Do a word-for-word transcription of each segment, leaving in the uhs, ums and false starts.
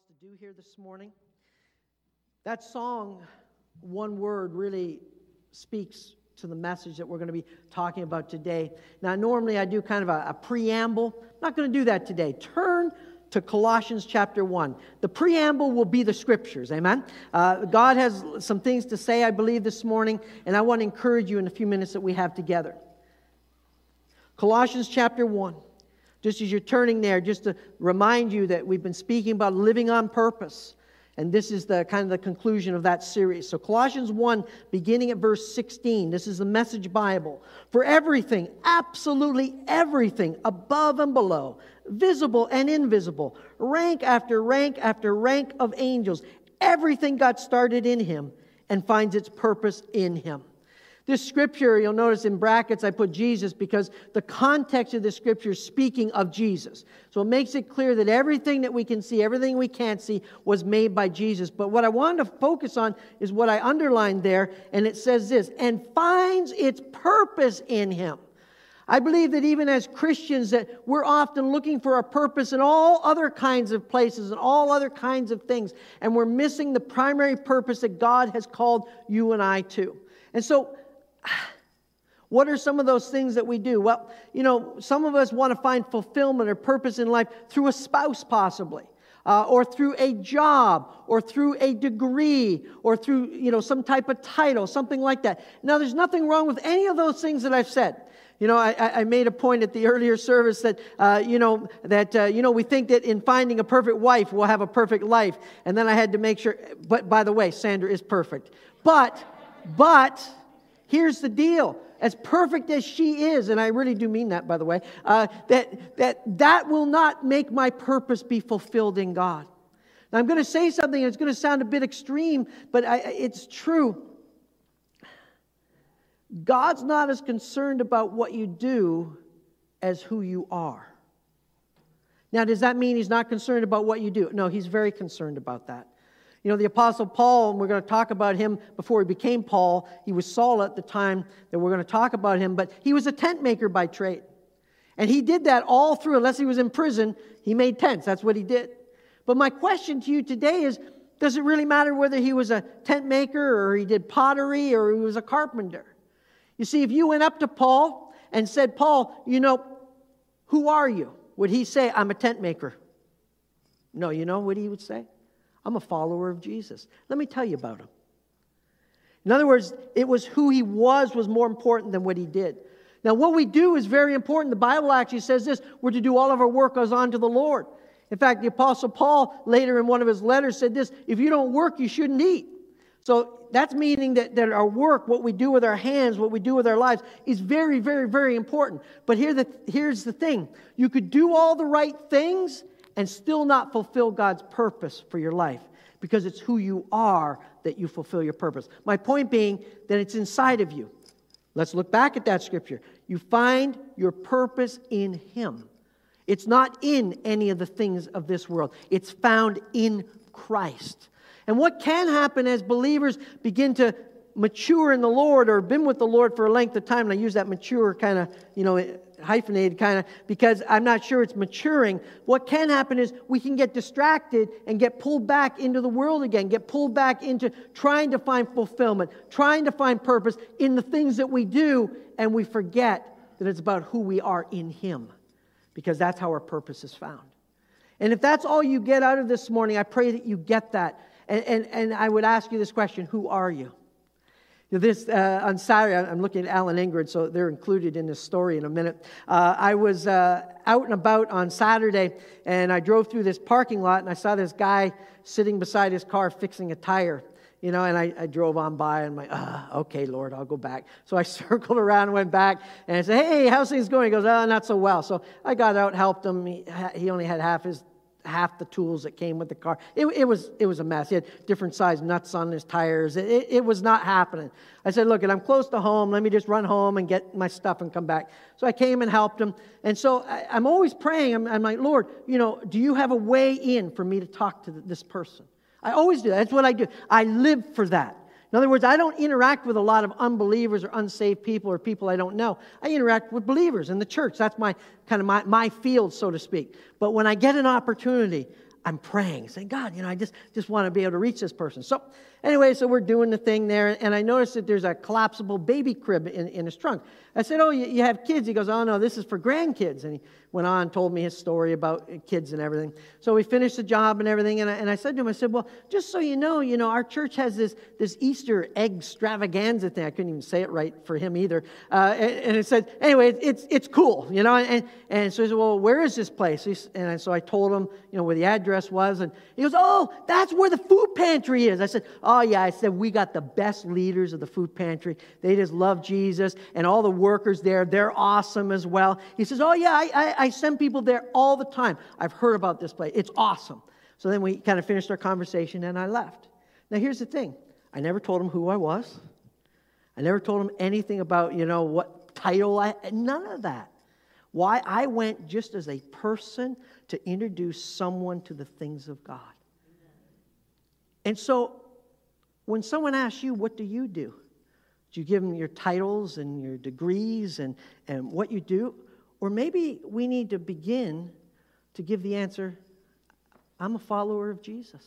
wants to do here this morning. That song, one word, really speaks to the message that we're going to be talking about today. Now, normally I do kind of a, a preamble. I'm not going to do that today. Turn to Colossians chapter one. The preamble will be the scriptures, amen? Uh, God has some things to say, I believe, this morning, and I want to encourage you in the few minutes that we have together. Colossians chapter one. Just as you're turning there, just to remind you that we've been speaking about living on purpose. And this is the kind of the conclusion of that series. So Colossians one, beginning at verse sixteen. This is the Message Bible. For everything, absolutely everything, above and below, visible and invisible, rank after rank after rank of angels, everything got started in Him and finds its purpose in Him. This scripture, you'll notice in brackets I put Jesus because the context of this scripture is speaking of Jesus. So it makes it clear that everything that we can see, everything we can't see, was made by Jesus. But what I wanted to focus on is what I underlined there, and it says this, and finds its purpose in Him. I believe that even as Christians that we're often looking for a purpose in all other kinds of places and all other kinds of things, and we're missing the primary purpose that God has called you and I to. And so, what are some of those things that we do? Well, you know, some of us want to find fulfillment or purpose in life through a spouse possibly, uh, or through a job, or through a degree, or through, you know, some type of title, something like that. Now, there's nothing wrong with any of those things that I've said. You know, I, I made a point at the earlier service that, uh, you know, that, uh, you know, we think that in finding a perfect wife, we'll have a perfect life. And then I had to make sure, but by the way, Sandra is perfect. But, but... Here's the deal. As perfect as she is, and I really do mean that, by the way, uh, that, that that will not make my purpose be fulfilled in God. Now, I'm going to say something that's going to sound a bit extreme, but I, it's true. God's not as concerned about what you do as who you are. Now, does that mean He's not concerned about what you do? No, He's very concerned about that. You know, the Apostle Paul, and we're going to talk about him before he became Paul. He was Saul at the time that we're going to talk about him, but he was a tent maker by trade. And he did that all through, unless he was in prison, he made tents. That's what he did. But my question to you today is, does it really matter whether he was a tent maker or he did pottery or he was a carpenter? You see, if you went up to Paul and said, Paul, you know, who are you? Would he say, I'm a tent maker? No, you know what he would say? I'm a follower of Jesus. Let me tell you about him. In other words, it was who he was was more important than what he did. Now, what we do is very important. The Bible actually says this, we're to do all of our work as unto the Lord. In fact, the Apostle Paul later in one of his letters said this, if you don't work, you shouldn't eat. So that's meaning that, that our work, what we do with our hands, what we do with our lives, is very, very, very important. But here the, here's the thing. You could do all the right things and still not fulfill God's purpose for your life, because it's who you are that you fulfill your purpose. My point being that it's inside of you. Let's look back at that scripture. You find your purpose in Him. It's not in any of the things of this world. It's found in Christ. And what can happen as believers begin to mature in the Lord or been with the Lord for a length of time, and I use that mature kind of, you know, hyphenated kind of, because I'm not sure it's maturing. What can happen is we can get distracted and get pulled back into the world again, get pulled back into trying to find fulfillment, trying to find purpose in the things that we do, and we forget that it's about who we are in Him, because that's how our purpose is found. And if that's all you get out of this morning, I pray that you get that. And, and, and I would ask you this question, who are you? This uh, on Saturday, I'm looking at Alan Ingrid, so they're included in this story in a minute. Uh, I was uh, out and about on Saturday, and I drove through this parking lot, and I saw this guy sitting beside his car fixing a tire. You know, and I, I drove on by, and I'm like, ah, okay, Lord, I'll go back. So I circled around and went back, and I said, hey, how's things going? He goes, oh, not so well. So I got out, helped him. He, he only had half his half the tools that came with the car. It, it was it was a mess. He had different size nuts on his tires. It, it, it was not happening. I said, look, I'm close to home. Let me just run home and get my stuff and come back. So I came and helped him. And so I, I'm always praying. I'm, I'm like, Lord, you know, do you have a way in for me to talk to this person? I always do that. That's what I do. I live for that. In other words, I don't interact with a lot of unbelievers or unsaved people or people I don't know. I interact with believers in the church. That's my kind of my, my field, so to speak. But when I get an opportunity, I'm praying, saying, God, you know, I just, just want to be able to reach this person. So anyway, so we're doing the thing there, and I noticed that there's a collapsible baby crib in, in his trunk. I said, oh, you, you have kids? He goes, oh, no, this is for grandkids. And he went on and told me his story about kids and everything. So we finished the job and everything, and I, and I said to him, I said, well, just so you know, you know, our church has this, this Easter egg extravaganza thing. I couldn't even say it right for him either. Uh, and, and it said, anyway, it's it's cool, you know. And, and so he said, well, where is this place? He's, and so I told him, you know, where the address was, and he goes, oh, that's where the food pantry is. I said, oh, yeah. I said, we got the best leaders of the food pantry. They just love Jesus, and all the workers there, they're awesome as well. He says, oh, yeah, I, I, I send people there all the time. I've heard about this place. It's awesome. So then we kind of finished our conversation, and I left. Now, here's the thing. I never told him who I was. I never told him anything about, you know, what title I had. None of that. Why? I went just as a person to introduce someone to the things of God. And so when someone asks you, what do you do? Do you give them your titles and your degrees and, and what you do? Or maybe we need to begin to give the answer, I'm a follower of Jesus.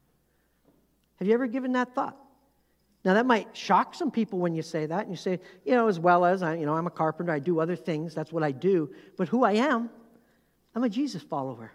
Have you ever given that thought? Now, that might shock some people when you say that. And you say, you know, as well as, I, you know, I'm a carpenter, I do other things, that's what I do. But who I am, I'm a Jesus follower.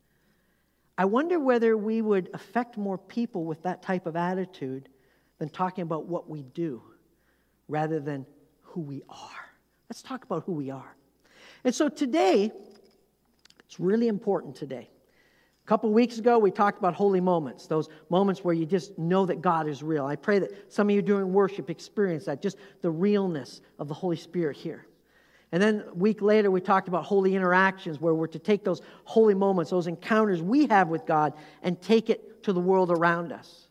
I wonder whether we would affect more people with that type of attitude than talking about what we do rather than who we are. Let's talk about who we are. And so today, it's really important today. A couple weeks ago, we talked about holy moments, those moments where you just know that God is real. I pray that some of you during worship experience that, just the realness of the Holy Spirit here. And then a week later, we talked about holy interactions, where we're to take those holy moments, those encounters we have with God, and take it to the world around us.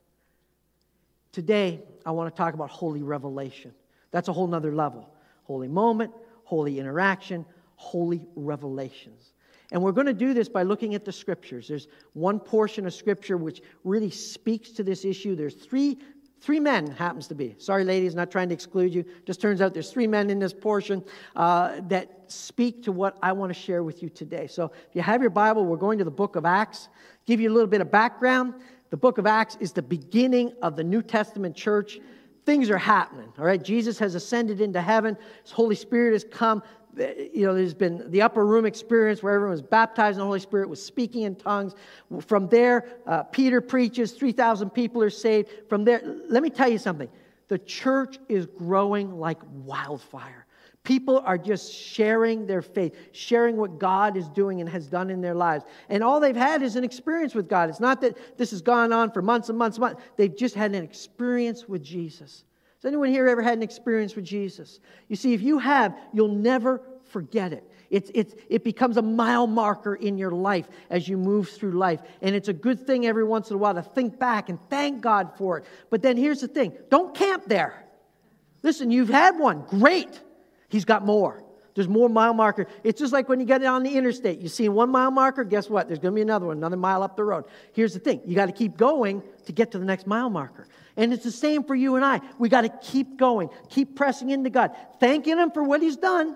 Today, I want to talk about holy revelation. That's a whole nother level. Holy moment, holy interaction, holy revelations. And we're going to do this by looking at the Scriptures. There's one portion of Scripture which really speaks to this issue. There's three Three men, happens to be. Sorry, ladies, not trying to exclude you. Just turns out there's three men in this portion uh, that speak to what I want to share with you today. So if you have your Bible, we're going to the book of Acts. Give you a little bit of background. The book of Acts is the beginning of the New Testament church. Things are happening, all right? Jesus has ascended into heaven. His Holy Spirit has come. You know, there's been the upper room experience where everyone was baptized in the Holy Spirit, was speaking in tongues. From there, uh, Peter preaches, three thousand people are saved. From there, let me tell you something. The church is growing like wildfire. People are just sharing their faith, sharing what God is doing and has done in their lives. And all they've had is an experience with God. It's not that this has gone on for months and months and months. They've just had an experience with Jesus. Has anyone here ever had an experience with Jesus? You see, if you have, you'll never forget it. It's, it's, it becomes a mile marker in your life as you move through life. And it's a good thing every once in a while to think back and thank God for it. But then here's the thing. Don't camp there. Listen, you've had one. Great. He's got more. There's more mile marker. It's just like when you get on the interstate. You see one mile marker, guess what? There's going to be another one, another mile up the road. Here's the thing. You got to keep going to get to the next mile marker. And it's the same for you and I. We got to keep going, keep pressing into God, thanking Him for what He's done,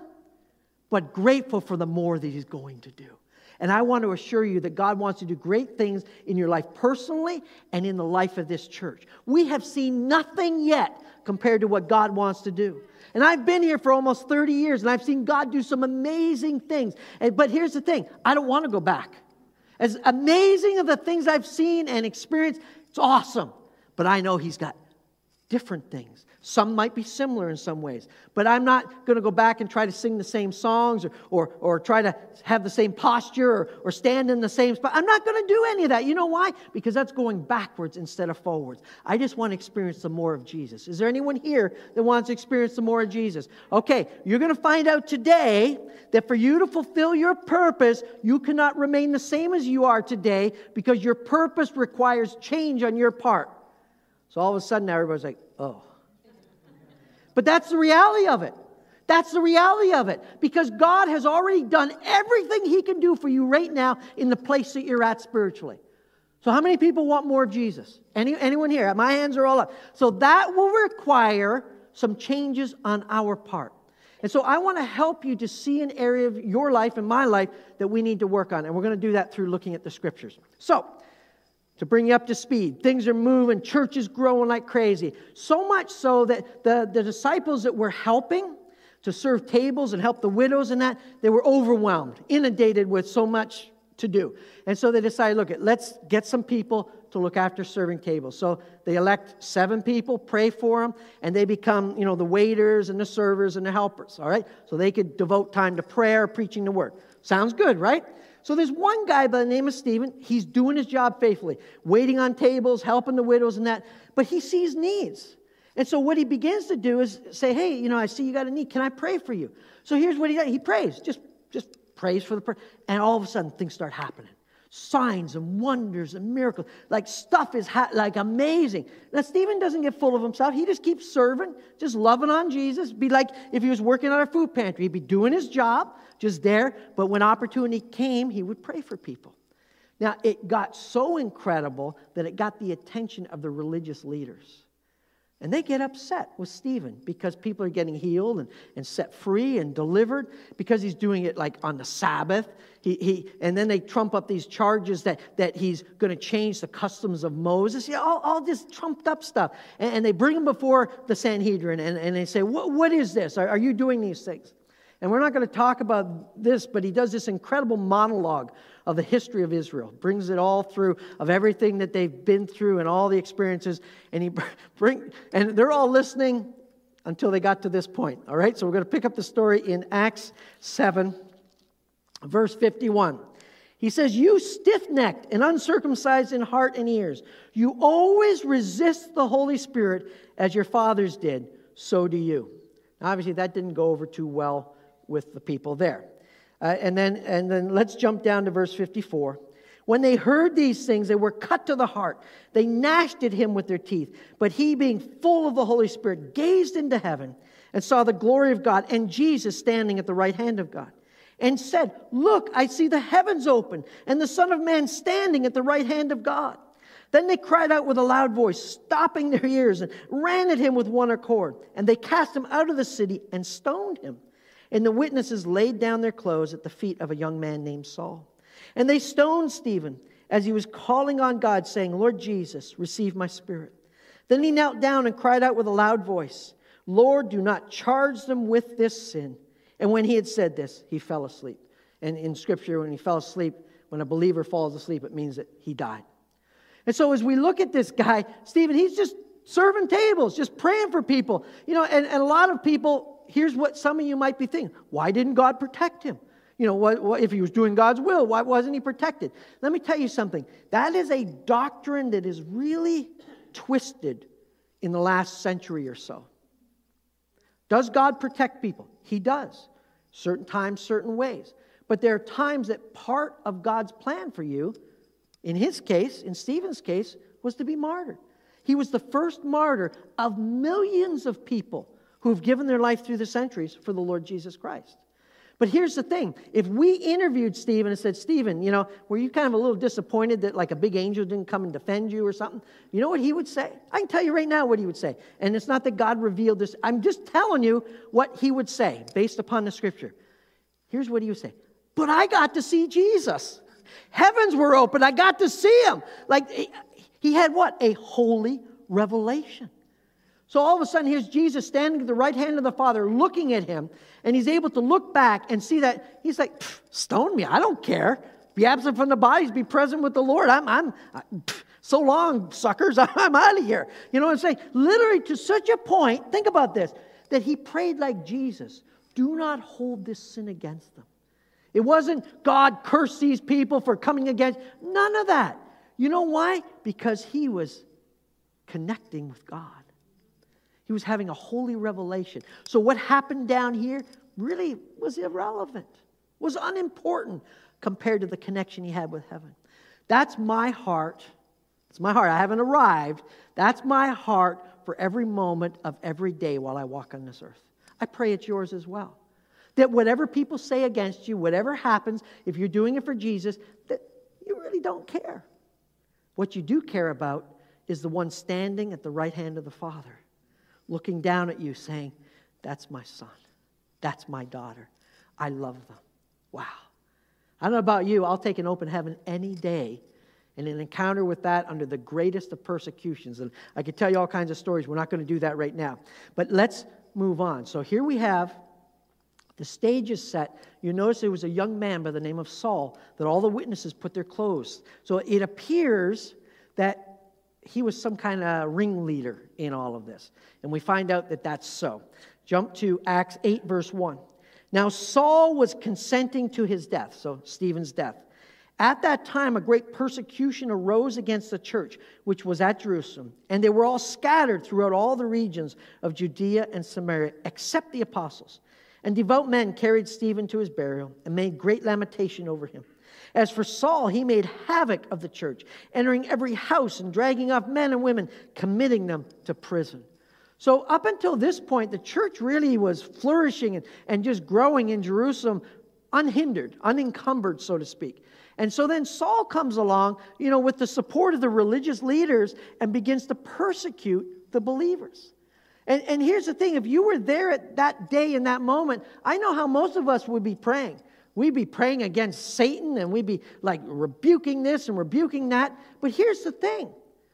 but grateful for the more that He's going to do. And I want to assure you that God wants to do great things in your life personally and in the life of this church. We have seen nothing yet compared to what God wants to do. And I've been here for almost thirty years, and I've seen God do some amazing things. And, but here's the thing. I don't want to go back. As amazing of the things I've seen and experienced, it's awesome. But I know He's got different things. Some might be similar in some ways. But I'm not going to go back and try to sing the same songs or, or, or try to have the same posture or, or stand in the same spot. I'm not going to do any of that. You know why? Because that's going backwards instead of forwards. I just want to experience some more of Jesus. Is there anyone here that wants to experience some more of Jesus? Okay, you're going to find out today that for you to fulfill your purpose, you cannot remain the same as you are today because your purpose requires change on your part. So all of a sudden, everybody's like, oh. But that's the reality of it. That's the reality of it. Because God has already done everything He can do for you right now in the place that you're at spiritually. So how many people want more of Jesus? Any, anyone here? My hands are all up. So that will require some changes on our part. And so I want to help you to see an area of your life and my life that we need to work on. And we're going to do that through looking at the Scriptures. So, to bring you up to speed, things are moving, church is growing like crazy. So much so that the, the disciples that were helping to serve tables and help the widows and that, they were overwhelmed, inundated with so much to do. And so they decided, look, let's get some people to look after serving tables. So they elect seven people, pray for them, and they become, you know, the waiters and the servers and the helpers, all right? So they could devote time to prayer, preaching the word. Sounds good, right? So there's one guy by the name of Stephen. He's doing his job faithfully, waiting on tables, helping the widows and that, but he sees needs. And so what he begins to do is say, hey, you know, I see you got a need. Can I pray for you? So here's what he does. He prays, just, just prays for the person. And all of a sudden, things start happening. Signs and wonders and miracles. Like stuff is ha- like amazing. Now, Stephen doesn't get full of himself. He just keeps serving, just loving on Jesus. Be like if he was working at a food pantry. He'd be doing his job, just there. But when opportunity came, he would pray for people. Now, it got so incredible that it got the attention of the religious leaders. And they get upset with Stephen because people are getting healed and, and set free and delivered because he's doing it like on the Sabbath. He, he, and then they trump up these charges that, that he's going to change the customs of Moses. Yeah, all, all this trumped up stuff. And, and they bring him before the Sanhedrin and, and they say, what, what is this? Are, are you doing these things? And we're not going to talk about this, but he does this incredible monologue of the history of Israel. Brings it all through, of everything that they've been through and all the experiences. And he bring, and they're all listening until they got to this point. All right, so we're going to pick up the story in Acts seven, verse fifty-one. He says, you stiff-necked and uncircumcised in heart and ears, you always resist the Holy Spirit as your fathers did, so do you. Now, obviously, that didn't go over too well with the people there. Uh, and then and then let's jump down to verse fifty-four. When they heard these things, they were cut to the heart. They gnashed at him with their teeth. But he, being full of the Holy Spirit, gazed into heaven and saw the glory of God and Jesus standing at the right hand of God. And said, look, I see the heavens open and the Son of Man standing at the right hand of God. Then they cried out with a loud voice, stopping their ears, and ran at him with one accord. And they cast him out of the city and stoned him. And the witnesses laid down their clothes at the feet of a young man named Saul. And they stoned Stephen as he was calling on God, saying, Lord Jesus, receive my spirit. Then he knelt down and cried out with a loud voice, Lord, do not charge them with this sin. And when he had said this, he fell asleep. And in Scripture, when he fell asleep, when a believer falls asleep, it means that he died. And so as we look at this guy, Stephen, he's just serving tables, just praying for people. You know, and, and a lot of people, here's what some of you might be thinking. Why didn't God protect him? You know, what, what, if he was doing God's will, why wasn't he protected? Let me tell you something. That is a doctrine that is really twisted in the last century or so. Does God protect people? He does. Certain times, certain ways. But there are times that part of God's plan for you, in his case, in Stephen's case, was to be martyred. He was the first martyr of millions of people who've given their life through the centuries for the Lord Jesus Christ. But here's the thing. If we interviewed Stephen and said, Stephen, you know, were you kind of a little disappointed that like a big angel didn't come and defend you or something? You know what he would say? I can tell you right now what he would say. And it's not that God revealed this. I'm just telling you what he would say based upon the Scripture. Here's what he would say. But I got to see Jesus. Heavens were open. I got to see him. Like he had what? A holy revelation. So all of a sudden, here's Jesus standing at the right hand of the Father, looking at him, and he's able to look back and see that he's like, stone me, I don't care. Be absent from the bodies, be present with the Lord. I'm, I'm, I, so long, suckers, I'm out of here. You know what I'm saying? Literally to such a point, think about this, that he prayed like Jesus, do not hold this sin against them. It wasn't, God, curse these people for coming against, none of that. You know why? Because he was connecting with God. He was having a holy revelation. So what happened down here really was irrelevant, was unimportant compared to the connection he had with heaven. That's my heart. It's my heart. I haven't arrived. That's my heart for every moment of every day while I walk on this earth. I pray it's yours as well. That whatever people say against you, whatever happens, if you're doing it for Jesus, that you really don't care. What you do care about is the one standing at the right hand of the Father, looking down at you saying, that's my son. That's my daughter. I love them. Wow. I don't know about you. I'll take an open heaven any day and an encounter with that under the greatest of persecutions. And I could tell you all kinds of stories. We're not going to do that right now. But let's move on. So here we have the stage is set. You notice there was a young man by the name of Saul that all the witnesses put their clothes. So it appears that he was some kind of ringleader in all of this. And we find out that that's so. Jump to Acts eight, verse one. Now Saul was consenting to his death, so Stephen's death. At that time, a great persecution arose against the church, which was at Jerusalem. And they were all scattered throughout all the regions of Judea and Samaria, except the apostles. And devout men carried Stephen to his burial and made great lamentation over him. As for Saul, he made havoc of the church, entering every house and dragging off men and women, committing them to prison. So up until this point, the church really was flourishing and, and just growing in Jerusalem, unhindered, unencumbered, so to speak. And so then Saul comes along, you know, with the support of the religious leaders and begins to persecute the believers. And, and here's the thing, if you were there at that day in that moment, I know how most of us would be praying. We'd be praying against Satan and we'd be like rebuking this and rebuking that. But here's the thing.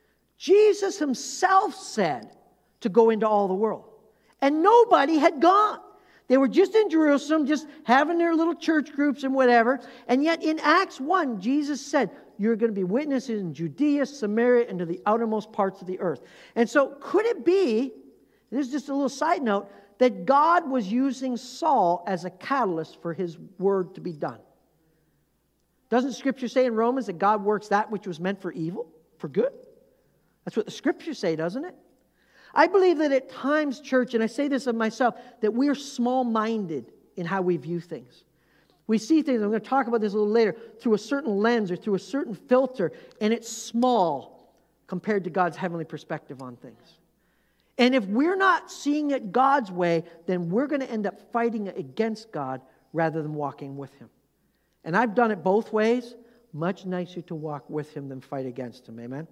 Jesus himself said to go into all the world. And nobody had gone. They were just in Jerusalem, just having their little church groups and whatever. And yet in Acts one, Jesus said, you're going to be witnesses in Judea, Samaria, and to the outermost parts of the earth. And so could it be, this is just a little side note, that God was using Saul as a catalyst for his word to be done? Doesn't Scripture say in Romans that God works that which was meant for evil, for good? That's what the Scriptures say, doesn't it? I believe that at times, church, and I say this of myself, that we are small-minded in how we view things. We see things, I'm going to talk about this a little later, through a certain lens or through a certain filter, and it's small compared to God's heavenly perspective on things. And if we're not seeing it God's way, then we're going to end up fighting against God rather than walking with Him. And I've done it both ways. Much nicer to walk with Him than fight against Him. Amen?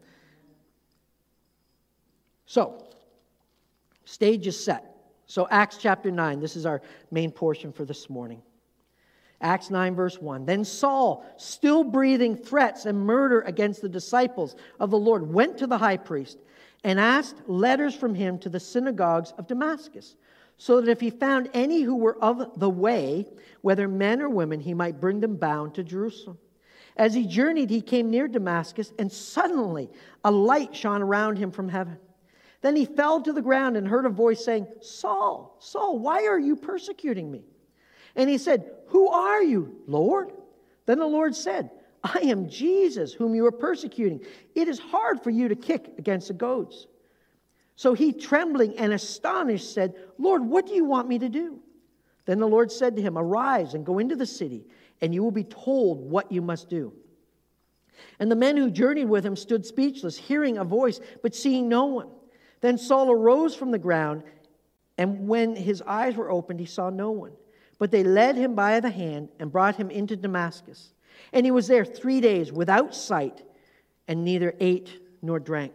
So, stage is set. So Acts chapter nine, this is our main portion for this morning. Acts nine verse one. Then Saul, still breathing threats and murder against the disciples of the Lord, went to the high priest and asked letters from him to the synagogues of Damascus, so that if he found any who were of the way, whether men or women, he might bring them bound to Jerusalem. As he journeyed, he came near Damascus, and suddenly a light shone around him from heaven. Then he fell to the ground and heard a voice saying, Saul, Saul, why are you persecuting me? And he said, who are you, Lord? Then the Lord said, I am Jesus, whom you are persecuting. It is hard for you to kick against the goads. So he, trembling and astonished, said, Lord, what do you want me to do? Then the Lord said to him, arise and go into the city, and you will be told what you must do. And the men who journeyed with him stood speechless, hearing a voice, but seeing no one. Then Saul arose from the ground, and when his eyes were opened, he saw no one. But they led him by the hand and brought him into Damascus. And he was there three days without sight, and neither ate nor drank.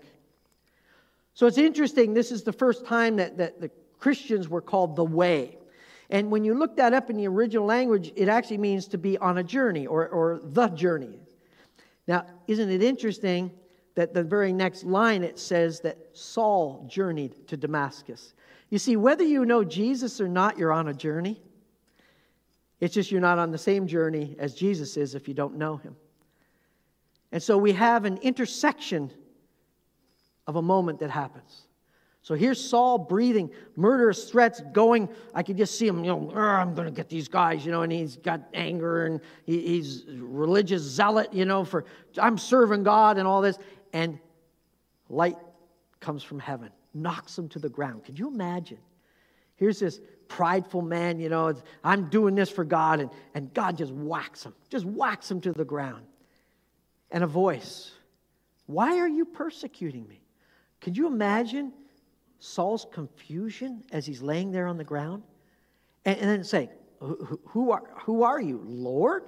So it's interesting, this is the first time that, that the Christians were called the Way. And when you look that up in the original language, it actually means to be on a journey, or, or the journey. Now, isn't it interesting that the very next line it says that Saul journeyed to Damascus? You see, whether you know Jesus or not, you're on a journey. It's just you're not on the same journey as Jesus is if you don't know Him. And so we have an intersection of a moment that happens. So here's Saul breathing murderous threats going. I could just see him, you know, I'm going to get these guys, you know, and he's got anger and he, he's religious zealot, you know, for I'm serving God and all this. And light comes from heaven, knocks him to the ground. Could you imagine? Here's this prideful man, you know, I'm doing this for God, and, and God just whacks him, just whacks him to the ground. And a voice, why are you persecuting me? Could you imagine Saul's confusion as he's laying there on the ground? And, and then saying, who, who, are, who are you, Lord?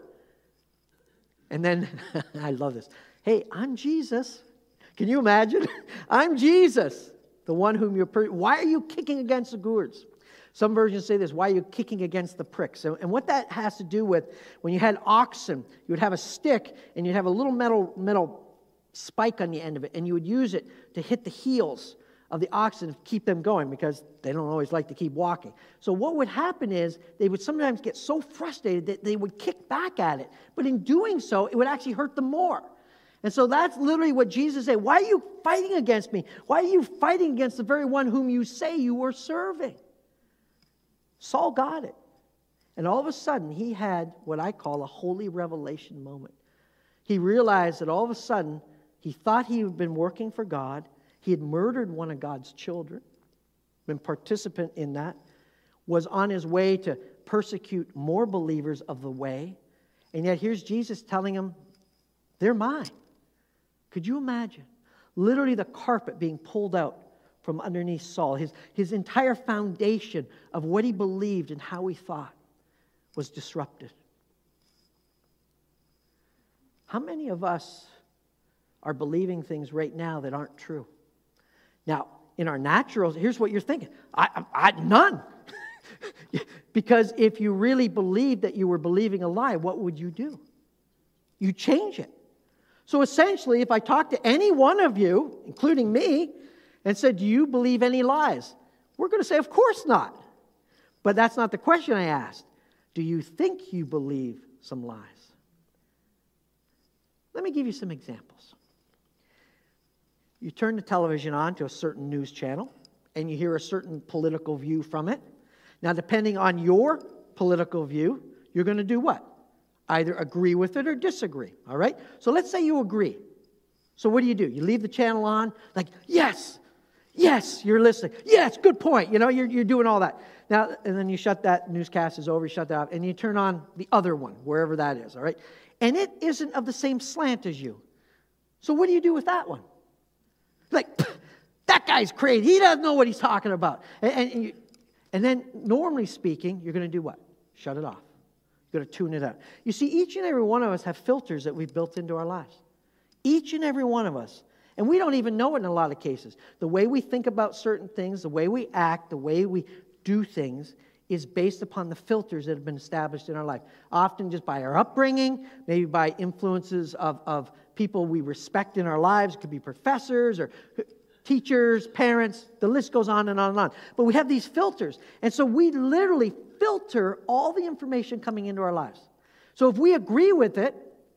And then, I love this, hey, I'm Jesus. Can you imagine? I'm Jesus, the one whom you're, per- why are you kicking against the gourds? Some versions say this, why are you kicking against the pricks? And, and what that has to do with, when you had oxen, you would have a stick, and you'd have a little metal, metal spike on the end of it, and you would use it to hit the heels of the oxen to keep them going, because they don't always like to keep walking. So what would happen is, they would sometimes get so frustrated that they would kick back at it. But in doing so, it would actually hurt them more. And so that's literally what Jesus said. Why are you fighting against me? Why are you fighting against the very one whom you say you were serving? Saul got it. And all of a sudden, he had what I call a holy revelation moment. He realized that all of a sudden, he thought he had been working for God. He had murdered one of God's children, been participant in that, was on his way to persecute more believers of the way. And yet here's Jesus telling him, they're mine. Could you imagine? Literally the carpet being pulled out from underneath Saul. His, his entire foundation of what he believed and how he thought was disrupted. How many of us are believing things right now that aren't true? Now, in our naturals, here's what you're thinking. I, I, I none. Because if you really believed that you were believing a lie, what would you do? You change it. So essentially, if I talk to any one of you, including me, and said, do you believe any lies? We're going to say, of course not. But that's not the question I asked. Do you think you believe some lies? Let me give you some examples. You turn the television on to a certain news channel, and you hear a certain political view from it. Now, depending on your political view, you're going to do what? Either agree with it or disagree, all right? So let's say you agree. So what do you do? You leave the channel on, like, yes, yes, you're listening. Yes, good point. You know, you're, you're doing all that. Now, and then you shut that newscast is over, you shut that off, and you turn on the other one, wherever that is, all right? And it isn't of the same slant as you. So what do you do with that one? Like, that guy's crazy. He doesn't know what he's talking about. And, and, and, you, and then, normally speaking, you're going to do what? Shut it off. You're going to tune it out. You see, each and every one of us have filters that we've built into our lives. Each and every one of us. And we don't even know it in a lot of cases. The way we think about certain things, the way we act, the way we do things is based upon the filters that have been established in our life. Often just by our upbringing, maybe by influences of, of people we respect in our lives. It could be professors or teachers, parents. The list goes on and on and on. But we have these filters. And so we literally filter all the information coming into our lives. So if we agree with it,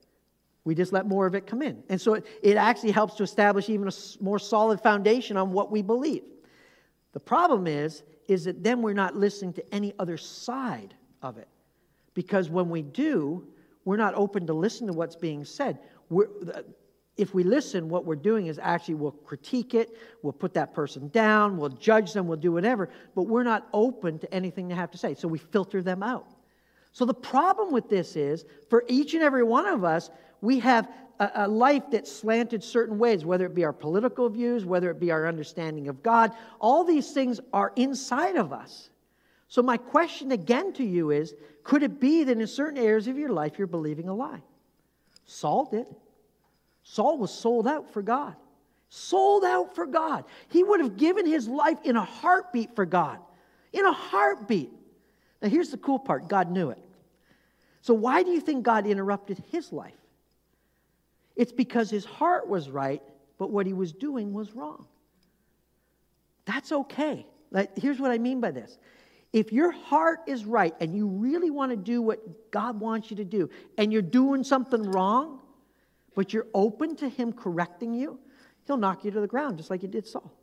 we just let more of it come in. And so it, it actually helps to establish even a more solid foundation on what we believe. The problem is, is that then we're not listening to any other side of it. Because when we do, we're not open to listen to what's being said. We're, if we listen, what we're doing is actually we'll critique it, we'll put that person down, we'll judge them, we'll do whatever, but we're not open to anything they have to say. So we filter them out. So the problem with this is, for each and every one of us, we have a, a life that's slanted certain ways, whether it be our political views, whether it be our understanding of God. All these things are inside of us. So my question again to you is, could it be that in certain areas of your life you're believing a lie? Saul did. Saul was sold out for God. Sold out for God. He would have given his life in a heartbeat for God. In a heartbeat. Now here's the cool part. God knew it. So why do you think God interrupted his life? It's because his heart was right, but what he was doing was wrong. That's okay. Like, here's what I mean by this. If your heart is right and you really want to do what God wants you to do, and you're doing something wrong, but you're open to him correcting you, he'll knock you to the ground just like he did Saul.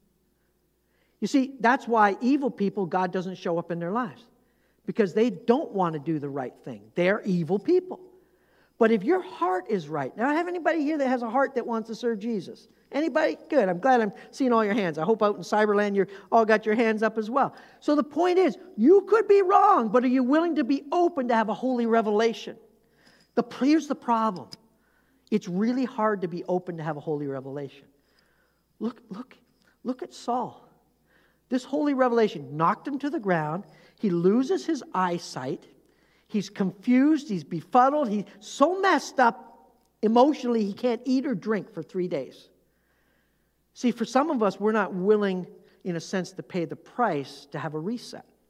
You see, that's why evil people, God doesn't show up in their lives. Because they don't want to do the right thing. They're evil people. But if your heart is right. Now, I have anybody here that has a heart that wants to serve Jesus? Anybody? Good. I'm glad I'm seeing all your hands. I hope out in Cyberland you all got your hands up as well. So the point is, you could be wrong, but are you willing to be open to have a holy revelation? The, here's the problem. It's really hard to be open to have a holy revelation. Look, look, look at Saul. This holy revelation knocked him to the ground. He loses his eyesight. He's confused. He's befuddled. He's so messed up emotionally he can't eat or drink for three days. See, for some of us, we're not willing, in a sense, to pay the price to have a reset.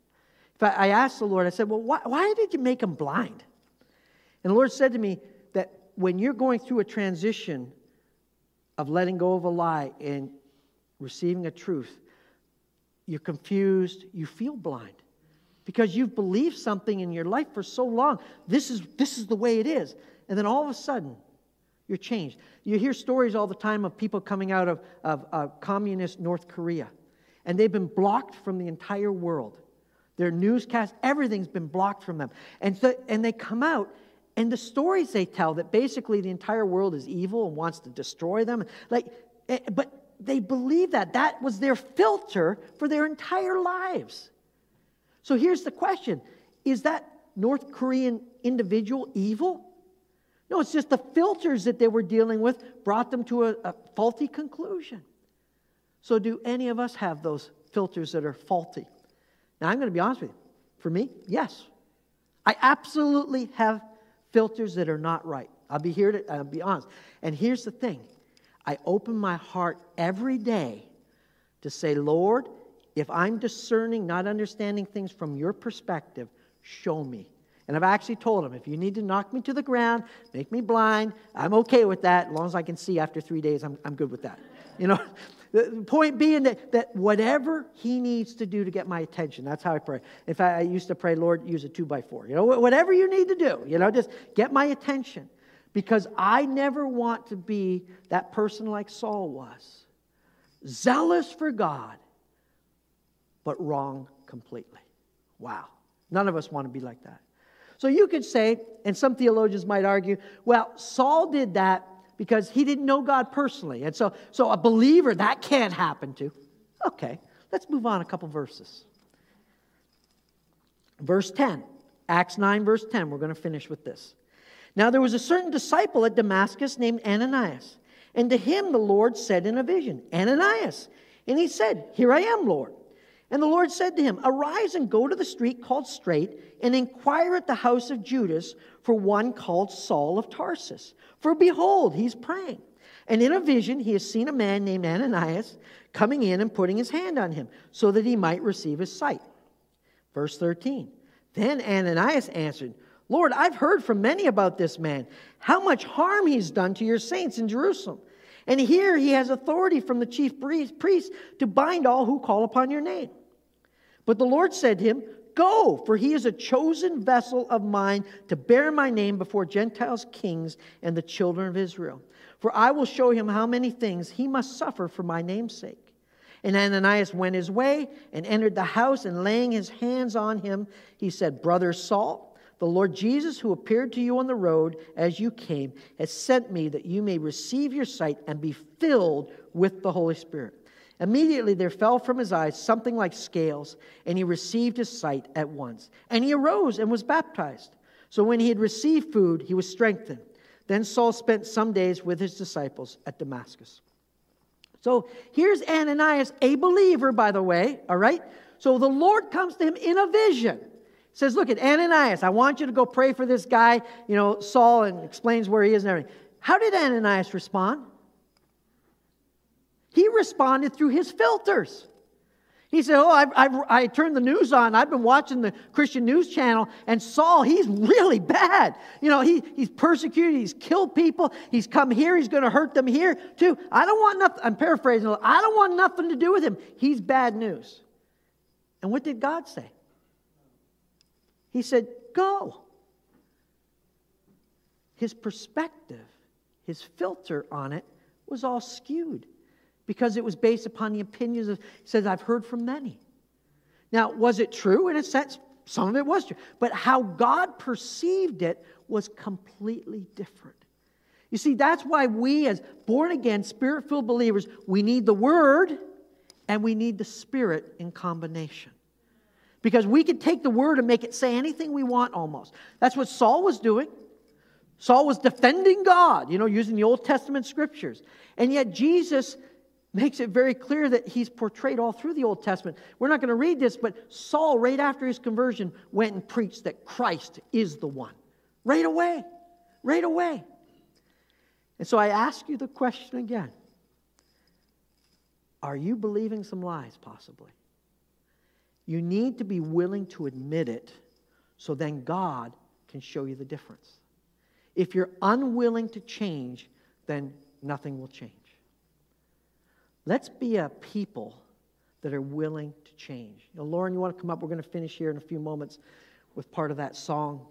fact, I asked the Lord, I said, well, why, why did you make him blind? And the Lord said to me that when you're going through a transition of letting go of a lie and receiving a truth, you're confused, you feel blind. Because you've believed something in your life for so long. This is, this is the way it is. And then all of a sudden, you're changed. You hear stories all the time of people coming out of, of uh, communist North Korea. And they've been blocked from the entire world. Their newscasts, everything's been blocked from them. And, so, and they come out, and the stories they tell that basically the entire world is evil and wants to destroy them. Like, but they believe that. That was their filter for their entire lives. So here's the question. Is that North Korean individual evil? No, it's just the filters that they were dealing with brought them to a, a faulty conclusion. So do any of us have those filters that are faulty? Now, I'm going to be honest with you. For me, yes. I absolutely have filters that are not right. I'll be here to I'll be honest. And here's the thing. I open my heart every day to say, Lord, if I'm discerning, not understanding things from your perspective, show me. And I've actually told him, if you need to knock me to the ground, make me blind, I'm okay with that. As long as I can see after three days, I'm, I'm good with that. You know, the point being that, that whatever he needs to do to get my attention, that's how I pray. In fact, I used to pray, Lord, use a two by four. You know, whatever you need to do, you know, just get my attention. Because I never want to be that person like Saul was. Zealous for God, but wrong completely. Wow. None of us want to be like that. So you could say, and some theologians might argue, well, Saul did that because he didn't know God personally. And so, so a believer, that can't happen to. Okay, let's move on a couple verses. Verse ten. Acts nine, verse ten. We're going to finish with this. Now there was a certain disciple at Damascus named Ananias. And to him the Lord said in a vision, Ananias. And he said, Here I am, Lord. And the Lord said to him, Arise and go to the street called Straight, and inquire at the house of Judas for one called Saul of Tarsus. For behold, he's praying. And in a vision he has seen a man named Ananias coming in and putting his hand on him, so that he might receive his sight. Verse thirteen. Then Ananias answered, Lord, I've heard from many about this man, how much harm he's done to your saints in Jerusalem. And here he has authority from the chief priest to bind all who call upon your name. But the Lord said to him, Go, for he is a chosen vessel of mine to bear my name before Gentiles, kings, and the children of Israel. For I will show him how many things he must suffer for my name's sake. And Ananias went his way and entered the house, and laying his hands on him, he said, Brother Saul, the Lord Jesus, who appeared to you on the road as you came, has sent me that you may receive your sight and be filled with the Holy Spirit. Immediately there fell from his eyes something like scales, and he received his sight at once. And he arose and was baptized. So when he had received food, he was strengthened. Then Saul spent some days with his disciples at Damascus. So here's Ananias, a believer, by the way, all right? So the Lord comes to him in a vision. Says, look at Ananias, I want you to go pray for this guy, you know, Saul, and explains where he is and everything. How did Ananias respond? He responded through his filters. He said, oh, I've, I've, I turned the news on. I've been watching the Christian news channel, and Saul, he's really bad. You know, he, he's persecuted. He's killed people. He's come here. He's going to hurt them here, too. I don't want nothing. I'm paraphrasing. I don't want nothing to do with him. He's bad news. And what did God say? He said, go. His perspective, his filter on it was all skewed because it was based upon the opinions of, he says, I've heard from many. Now, was it true? In a sense, some of it was true. But how God perceived it was completely different. You see, that's why we as born-again, Spirit-filled believers, we need the Word and we need the Spirit in combination. Because we could take the Word and make it say anything we want almost. That's what Saul was doing. Saul was defending God, you know, using the Old Testament scriptures. And yet Jesus makes it very clear that he's portrayed all through the Old Testament. We're not going to read this, but Saul, right after his conversion, went and preached that Christ is the one. Right away. Right away. And so I ask you the question again. Are you believing some lies, possibly? You need to be willing to admit it so then God can show you the difference. If you're unwilling to change, then nothing will change. Let's be a people that are willing to change. You know, Lauren, you want to come up? We're going to finish here in a few moments with part of that song.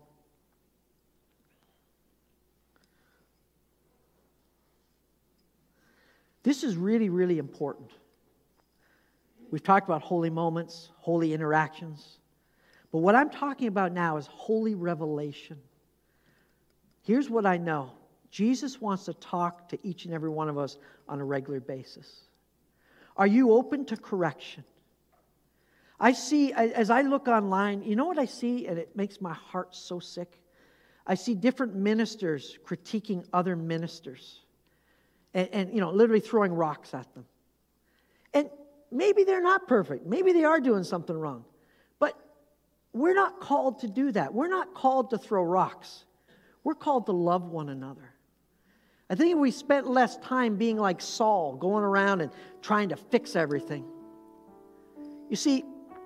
This is really, really important. We've talked about holy moments, holy interactions. But what I'm talking about now is holy revelation. Here's what I know. Jesus wants to talk to each and every one of us on a regular basis. Are you open to correction? I see, as I look online, you know what I see? And it makes my heart so sick. I see different ministers critiquing other ministers. And, and you know, literally throwing rocks at them. And maybe they're not perfect. Maybe they are doing something wrong. But we're not called to do that. We're not called to throw rocks. We're called to love one another. I think if we spent less time being like Saul, going around and trying to fix everything. You see,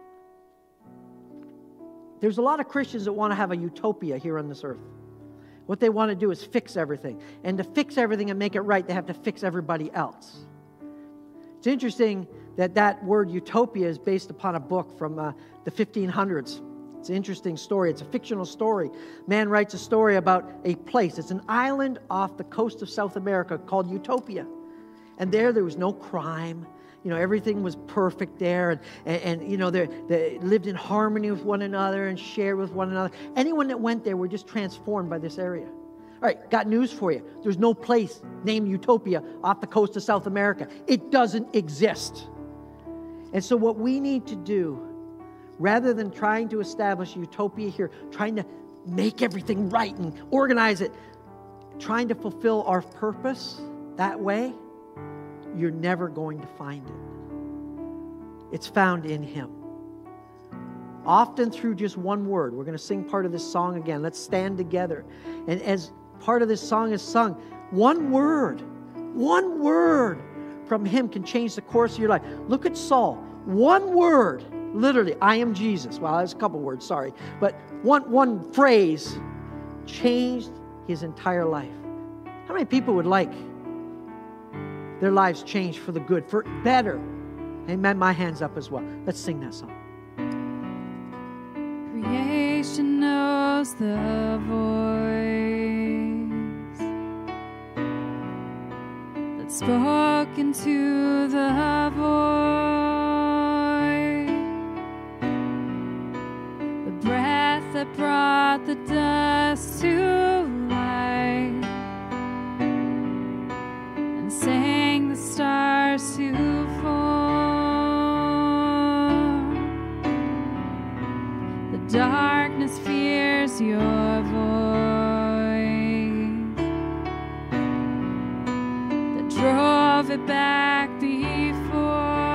there's a lot of Christians that want to have a utopia here on this earth. What they want to do is fix everything. And to fix everything and make it right, they have to fix everybody else. It's interesting that that word utopia is based upon a book from uh, the fifteen hundreds. It's an interesting story. It's a fictional story. Man writes a story about a place. It's an island off the coast of South America called Utopia. And there, there was no crime. You know, everything was perfect there. And, and, and you know, they, they lived in harmony with one another and shared with one another. Anyone that went there were just transformed by this area. All right, got news for you. There's no place named Utopia off the coast of South America. It doesn't exist. And so what we need to do, rather than trying to establish utopia here, trying to make everything right and organize it, trying to fulfill our purpose that way, you're never going to find it. It's found in Him. Often through just one word. We're going to sing part of this song again. Let's stand together. And as part of this song is sung, one word, one word from Him can change the course of your life. Look at Saul. One word, literally, I am Jesus. Well, that's a couple words, sorry. But one, one phrase changed his entire life. How many people would like their lives changed for the good, for better? Amen. My hand's up as well. Let's sing that song. Creation knows the voice that's spoken to the void, the breath that brought the dust to life and sang the stars to form. The darkness fears your voice that drove it back before.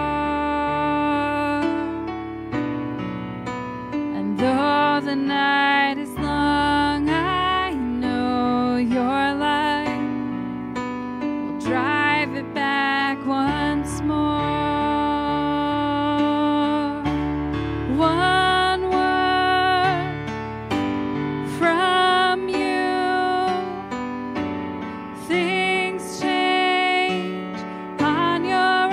And though the night is long, I know your light will drive it back once more. One word from you, things change on your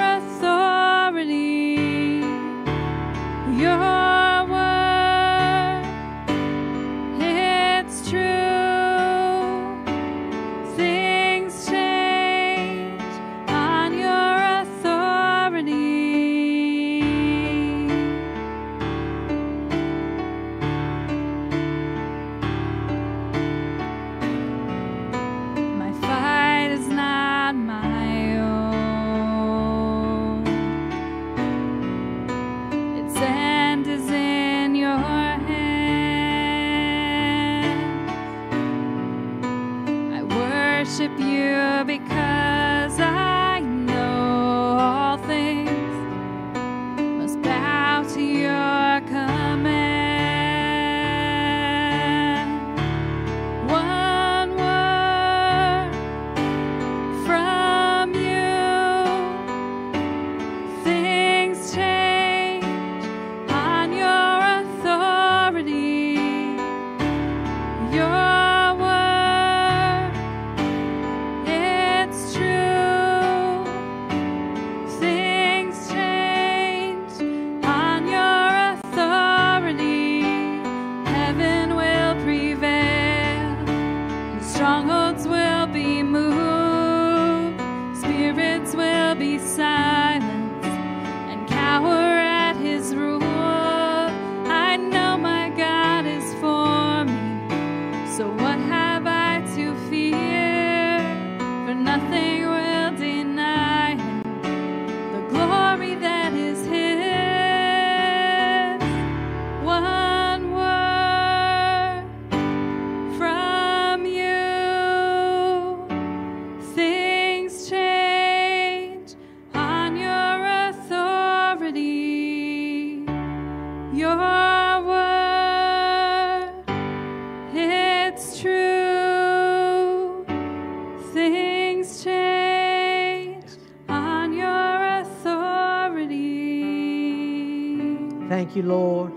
Thank you, Lord.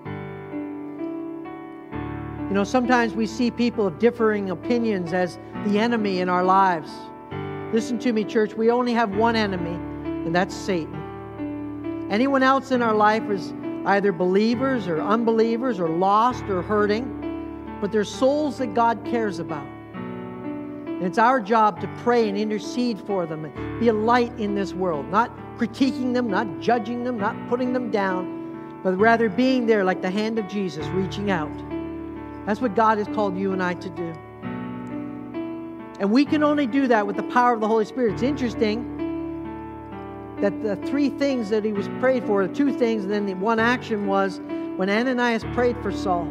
You know, sometimes we see people of differing opinions as the enemy in our lives. Listen to me, church. We only have one enemy, and that's Satan. Anyone else in our life is either believers or unbelievers or lost or hurting, but they're souls that God cares about. And it's our job to pray and intercede for them and be a light in this world, not critiquing them, not judging them, not putting them down, but rather being there like the hand of Jesus reaching out. That's what God has called you and I to do. And we can only do that with the power of the Holy Spirit. It's interesting that the three things that he was prayed for, the two things, and then the one action was when Ananias prayed for Saul,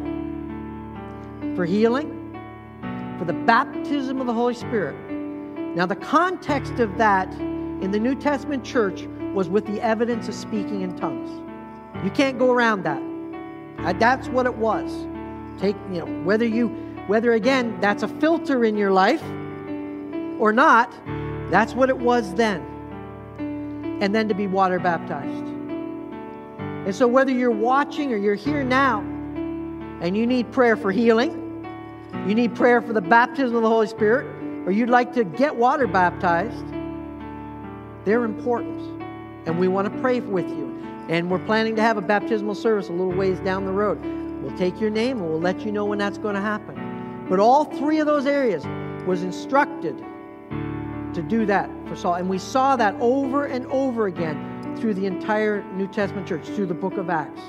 for healing, for the baptism of the Holy Spirit. Now, the context of that in the New Testament church was with the evidence of speaking in tongues. You can't go around that. That's what it was. Take, you know, whether you, whether again, that's a filter in your life or not, that's what it was then. And then to be water baptized. And so whether you're watching or you're here now and you need prayer for healing, you need prayer for the baptism of the Holy Spirit, or you'd like to get water baptized, they're important. And we want to pray with you. And we're planning to have a baptismal service a little ways down the road. We'll take your name and we'll let you know when that's going to happen. But all three of those areas was instructed to do that for Saul. And we saw that over and over again through the entire New Testament church, through the book of Acts.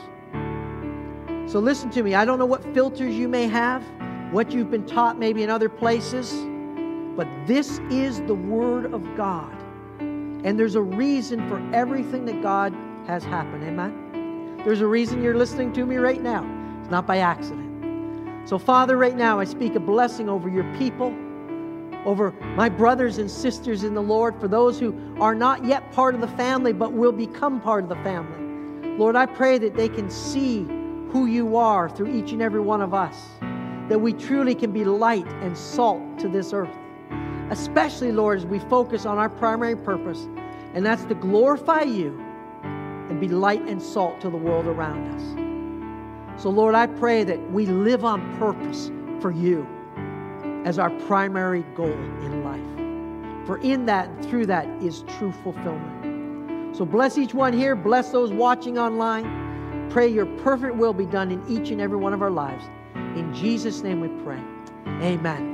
So listen to me. I don't know what filters you may have, what you've been taught maybe in other places, but this is the Word of God. And there's a reason for everything that God has happened. Amen? There's a reason you're listening to me right now. It's not by accident. So Father, right now I speak a blessing over your people, over my brothers and sisters in the Lord, for those who are not yet part of the family but will become part of the family. Lord, I pray that they can see who you are through each and every one of us, that we truly can be light and salt to this earth. Especially, Lord, as we focus on our primary purpose, and that's to glorify you and be light and salt to the world around us. So, Lord, I pray that we live on purpose for you as our primary goal in life. For in that and through that is true fulfillment. So bless each one here. Bless those watching online. Pray your perfect will be done in each and every one of our lives. In Jesus' name we pray. Amen.